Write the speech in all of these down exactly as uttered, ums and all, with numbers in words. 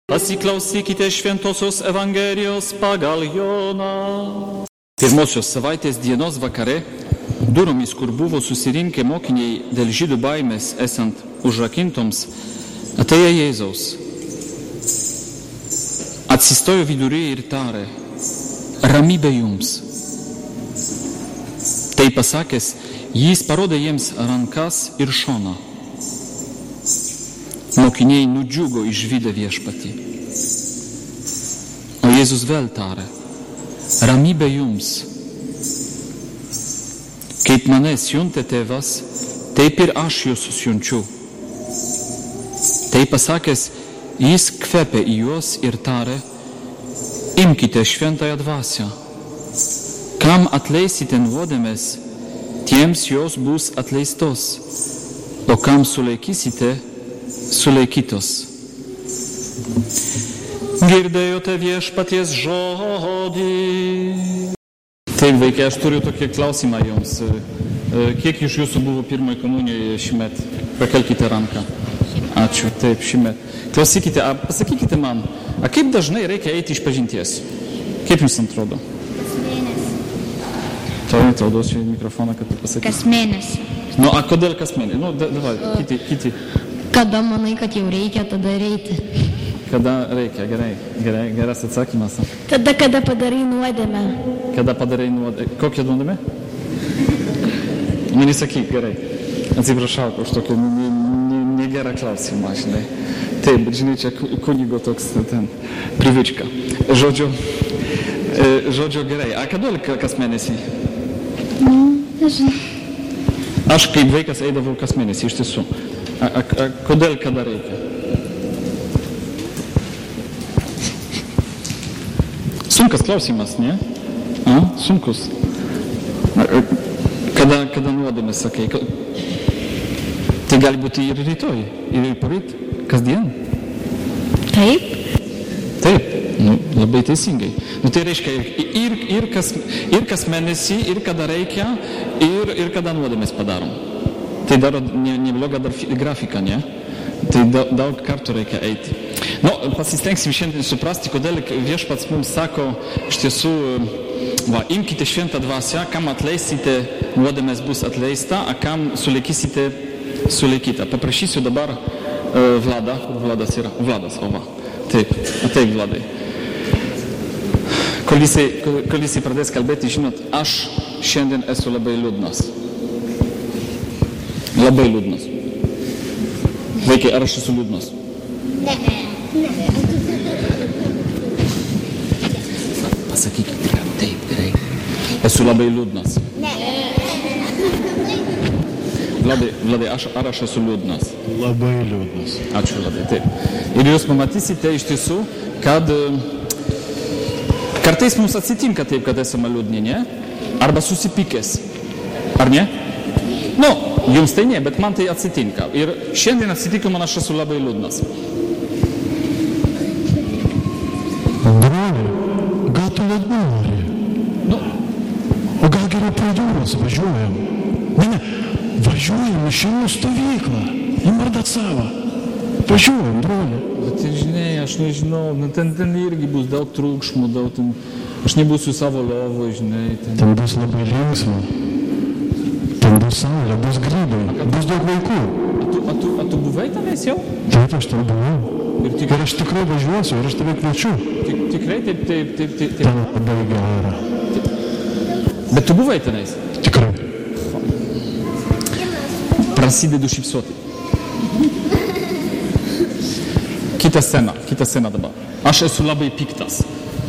Pasiklausykite Šventosios Evangelijos pagal Joną. Pirmosios savaitės dienos vakare, duromis, kur buvo susirinkę mokiniai dėl žydų baimės esant užrakintoms, atėjo Jėzaus. Atsistojo viduryje ir tarė: ramybė jums. Tai pasakęs, jis parodė jiems rankas ir šoną. Mokiniai nudžiugo išvydę viešpatį. O Jėzus vėl tarė: ramybė jums. Kaip mane siuntė tėvas, taip ir aš jūs siunčiu. Tai pasakęs, jis kvepė į juos ir tarė: imkite šventąją dvasią. Kam atleisite nuodėmes, tiems jos bus atleistos, o kam sulaikysite, sulaikytos. Girdėjote viešpaties žodį. Taip, vaikai, aš turiu tokį klausimą jums. Kiek iš jūsų buvo pirmoje komunijoje šimet? Pakelkite ranką. Ačiū, taip, šimet. Klausykite, a, pasakykite man, a kaip dažnai reikia eiti iš pažinties? Kaip jums atrodo? Kas mėnesį. Tau, tau duosiu mikrofoną, kad tu pasakysi. Kas mėnesį. Nu, a kodėl kas mėnesį? Nu, da, davai, kiti, kiti. Kada manai, kad jau reikia, tada reiti. Kada reikia, gerai, gerai, geras atsakymas. Tada, kada padarai nuodėmę. Kada padarai nuodėmę. Kokią nuodėmę? Nu, nesakyk, gerai. Atsiprašau už tokį negerą klausimą, žinai. Taip, bet žinai, čia kunigo toks ten privička. Žodžiu, žodžiu gerai. A kodėl kas mėnesį? Nežinau. Aš kaip vaikas eidavau kas mėnesį, iš tiesų. A, a, a kodėl kada reikia? Sunkas klausimas, ne? A, sunkus. A, a, kada, kada nuodėmė, sakai? Tai gali būti ir rytoj, ir poryt, kasdien. Taip? Taip, nu, labai teisingai. Nu, tai reiškia ir, ir, kas, ir kas mėnesį, ir kada reikia, ir, ir kada nuodėmės padarom. Tai daro neblogą dar grafiką, ne? Tai daug kartų reikia eiti. Nu, pasistengsim šiandien suprasti, kodėl viešpats mums sako, iš tiesų, va, imkite šventą dvasią, kam atleisite, nuodėmės bus atleista, a kam sulaikysite, sulaikyta. Paprašysiu dabar uh, Vladą, kur Vladas yra? Vladas, o va. Taip, ateik Vladai. Kol jisai, kol, kol jisai pradės kalbėti, žinot, aš šiandien esu labai liūdnas. Labai liūdnas. Vaikai, ar aš esu liūdnas? Ne. Ne. Pasakykite, kad taip, gerai. Esu labai liūdnas. Ne. Vladai, Vladai, aš, ar aš esu liūdnas? Labai liūdnas. Ačiū, Vladai, taip. Ir jūs pamatysite iš tiesų, kad kartais mums atsitinka taip, kad esame liūdni, ne? Arba susipykęs. Ar ne? Nu, jums tai ne, bet man tai atsitinka. Ir šiandien atsitiko, man aš esu labai liūdnas. Broli, gal tu net nori? Nu, O gal geriau prie jūros važiuojam? Ne, ne, važiuojam į šeimų stovyklą, į Mardacavą. Važiuojam, broli. bet žinai, aš nežinau, nu, ten, ten irgi bus daug trūkšmų, daug ten, aš nebūsiu savo lovo, žinai. Ten, Ten bus labai linksma. Ten bus saulė, bus grybai, bus daug vaikų. a, tu, a, tu, a tu buvai tenais jau? Taip, aš ten buvau. Ir tik, Ir aš tikrai važiuosiu, ir aš tave kviečiu. tik, tikrai taip, taip, taip, taip, Ten taip. labai gera. Bet tu buvai tenais? Tikrai. Prasidedu šypsoti. Kita scena, kita scena dabar. Aš esu labai piktas.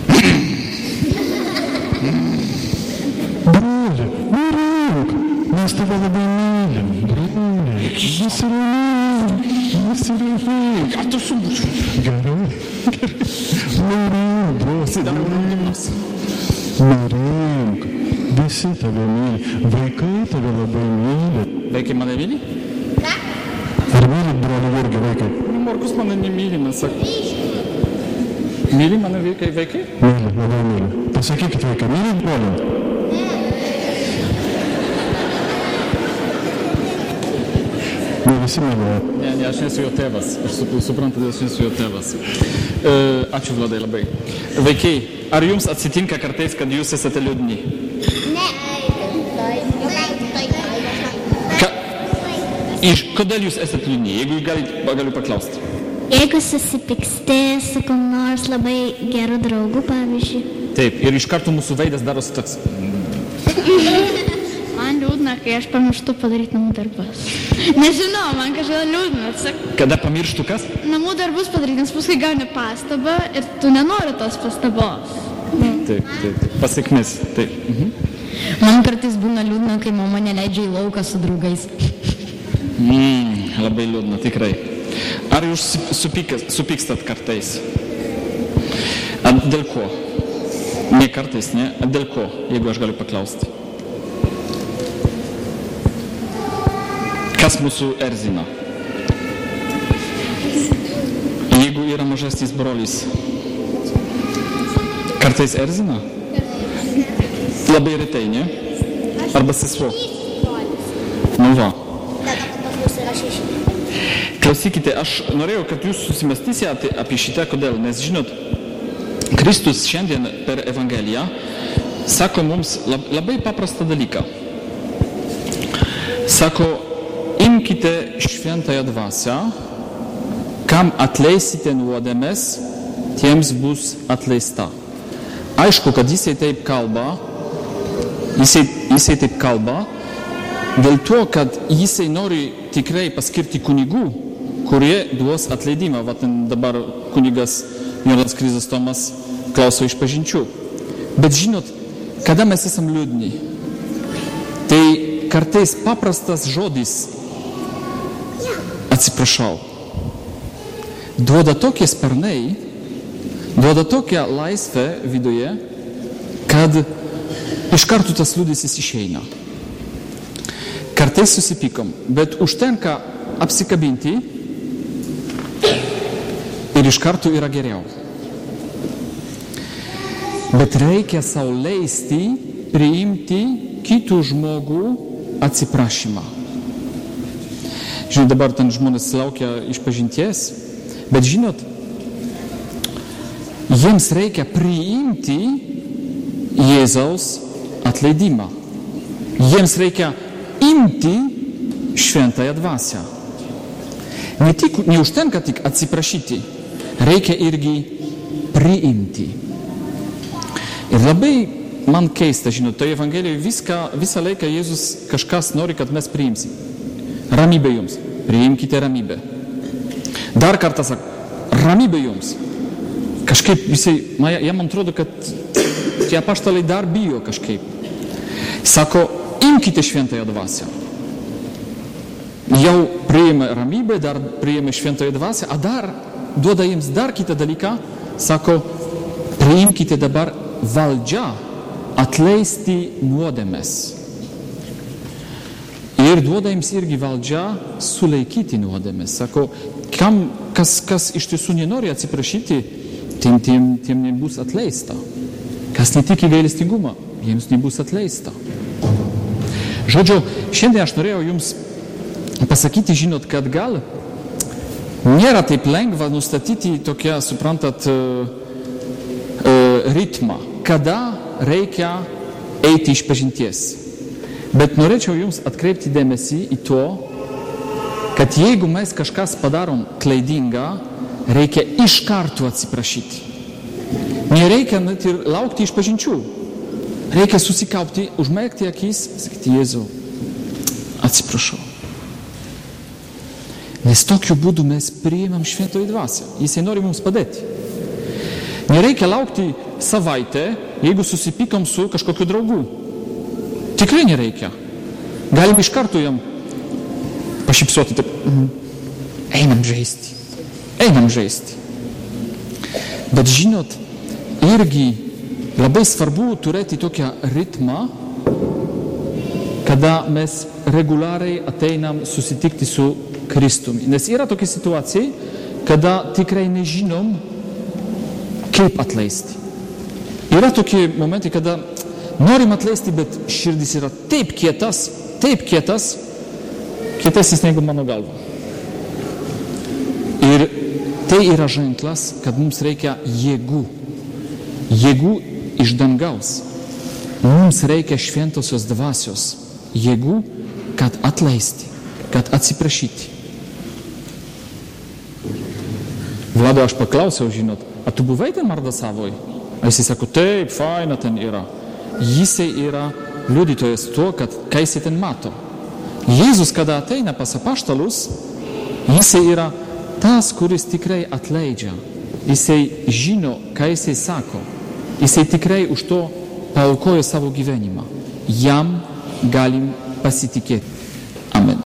Broli, nerink, mes tave labai mylim. Broli, nesiramink, nesiramink. Ar tu sumušiu? Gerai, nerink, broli, nerink. Nerink, visi tave myli, vaikai tave labai myli. Vaikai mane myli? Ar mylit, broli, irgi vaikai? Nu, Morkus mane nemyli, man sako. Myli mane vaikai, vaikai? Myli, labai myli. Pasakykit vaikai, mylit, broli? Ne nesimeluoja. Ne, ne, aš nesu jo tėvas. Aš suprantu, aš nesu jo tėvas. E, ačiū, Vladai, labai. Vaikai, ar jums atsitinka kartais, kad jūs esate liūdni? Ne. Ka, iš, kodėl jūs esate liūdni? Jeigu galite, galiu paklausti. Jeigu susipyksti su kom nors labai geru draugu, pavyzdžiui. Taip, ir iš karto mūsų veidas darosi toks. Man liūdna, kai aš pamirštu padaryti namų darbus. Nežinau, man kažkodėl liūdna. Sak, Kada pamirštu kas? namų darbus padaryti, nes paskui gauni pastabą ir tu nenori tos pastabos. Taip, taip, pasiekmes. Taip. Mhm. Man kartais būna liūdna, kai mama neleidžia į lauką su draugais. Mm, labai liūdna, tikrai. Ar jūs supykas, supykstat kartais? A dėl ko? Ne kartais, ne? A dėl ko, jeigu aš galiu paklausti? Kas mūsų erzina? Jeigu yra mažesnis brolis, kartais erzina? Labai retai, ne? Arba sesuo? Nu va. Klausykite, aš norėjau, kad jūs susimastysite apie šitą, kodėl, nes žinot, Kristus šiandien per Evangeliją sako mums labai paprastą dalyką. Sako, imkite šventąją dvasią, kam atleisite nuodėmes, tiems bus atleista. Aišku, kad jisai taip kalba, jisai, jisai taip kalba, dėl to, kad jisai nori tikrai paskirti kunigų, kurie duos atleidimą. Va ten dabar kunigas Jonas Krizostomas klauso išpažinčių. Bet žinot, kada mes esam liūdni, tai kartais paprastas žodis atsiprašau duoda tokie sparnai, duoda tokią laisvę viduje, kad iš karto tas liūdesys išeina. Kartais susipykom, bet užtenka apsikabinti ir iš karto yra geriau. Bet reikia sau leisti priimti kitų žmogų atsiprašymą. Žinot, dabar ten žmonės laukia išpažinties, bet žinot, jiems reikia priimti Jėzaus atleidimą. Jiems reikia imti šventąją dvasią. Ne tik, neužtenka tik atsiprašyti, reikia irgi priimti. Ir labai man keista, žinot, toje Evangelijoje viską, visą laiką Jėzus kažkas nori, kad mes priimsim. Ramybė jums. Priimkite ramybę. Dar kartą sak, ramybė jums. Kažkaip visai, jam man atrodo, kad tie apaštalai dar bijo kažkaip. Sako, imkite šventąją dvasią. Jau priėmė ramybę, dar priėmė šventąją dvasią, a dar duoda jiems dar kitą dalyką, sako, priimkite dabar valdžią atleisti nuodėmes. Ir duoda jiems irgi valdžią sulaikyti nuodėmes. Sako, kam, kas, kas iš tiesų nenori atsiprašyti, tiem, tiem, tiem nebus atleista. Kas netiki gailestingumą, jiems nebus atleista. Žodžiu, šiandien aš norėjau jums pasakyti, žinot, kad gal nėra taip lengva nustatyti tokią, suprantat, ritmą, kada reikia eiti iš pažinties. Bet norėčiau jums atkreipti dėmesį į to, kad jeigu mes kažkas padarom klaidingą, reikia iš karto atsiprašyti. Nereikia net ir laukti iš pažinčių. Reikia susikaupti, užmerkti akis, sakyti, Jėzau, atsiprašau. Nes tokiu būdu mes priimam šventąją dvasią. Jisai nori mums padėti. Nereikia laukti savaitę, jeigu susipykom su kažkokiu draugu. Tikrai nereikia. Galim iš karto jam pašypsoti, taip, einam žaisti. Einam žaisti. Bet žinot, irgi labai svarbu turėti tokią ritmą, kada mes reguliariai ateinam susitikti su Kristumi. Nes yra tokia situacija, kada tikrai nežinom, kaip atleisti. Yra tokie momentai, kada norim atleisti, bet širdis yra taip kietas, taip kietas, kietesnis negu mano galva. tai yra ženklas, kad mums reikia jėgų. Jėgų iš dangaus. Mums reikia šventosios dvasios jėgų, kad atleisti, kad atsiprašyti. Vlado, aš paklausiau, žinot, a tu buvai ten Mardasavoj? A jisai sako, taip, faina ten yra. Jisai yra liudytojas to, kad ką jisai ten mato. Jėzus, kada ateina pas apaštalus, jisai yra tas, kuris tikrai atleidžia. Jisai žino, ką jisai sako. Jisai tikrai už to paaukojo savo gyvenimą. Jam galim pasitikėti. Amen.